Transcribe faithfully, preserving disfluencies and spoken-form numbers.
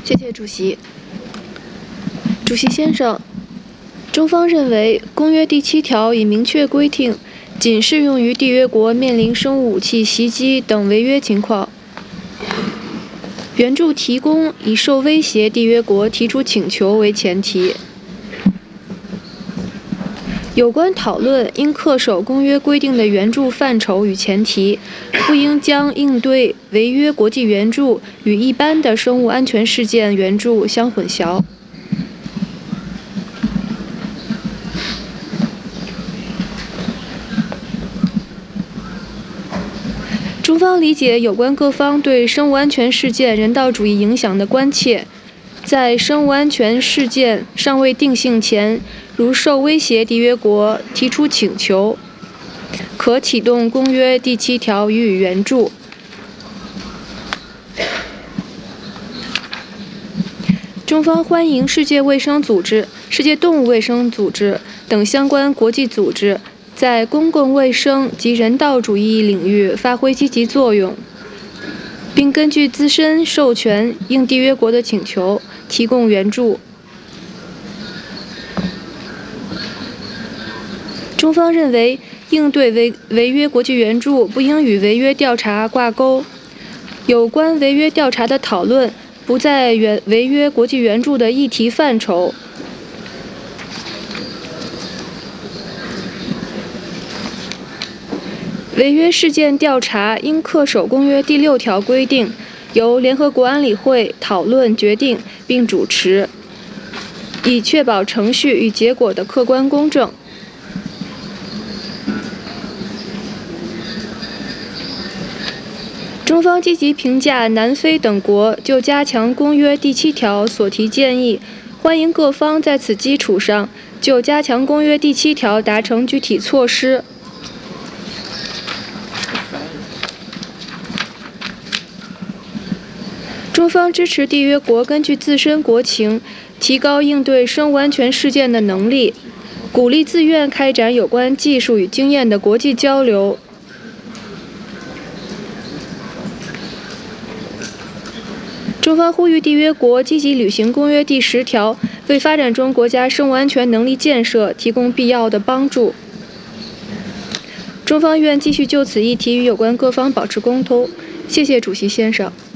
谢谢主席。主席先生，中方认为，公约第七条已明确规定，仅适用于缔约国面临生物武器袭击等违约情况。援助提供以受威胁缔约国提出请求为前提。有关讨论应恪守公约规定的援助范畴与前提，不应将应对违约国际援助与一般的生物安全事件援助相混淆。中方理解有关各方对生物安全事件人道主义影响的关切，在生物安全事件尚未定性前，如受威胁缔约国提出请求，可启动公约第七条予以援助。中方欢迎世界卫生组织、世界动物卫生组织等相关国际组织在公共卫生及人道主义领域发挥积极作用，并根据自身授权应缔约国的请求提供援助。中方认为，应对违违约国际援助不应与违约调查挂钩，有关违约调查的讨论不在违违约国际援助的议题范畴。违约事件调查应恪守公约第六条规定，由联合国安理会讨论决定并主持，以确保程序与结果的客观公正。中方积极评价南非等国就加强公约第七条所提建议，欢迎各方在此基础上就加强公约第七条达成具体措施。中方支持缔约国根据自身国情，提高应对生物安全事件的能力，鼓励自愿开展有关技术与经验的国际交流。中方呼吁缔约国积极履行公约第十条，为发展中国家生物安全能力建设提供必要的帮助。中方愿继续就此议题与有关各方保持沟通。谢谢主席先生。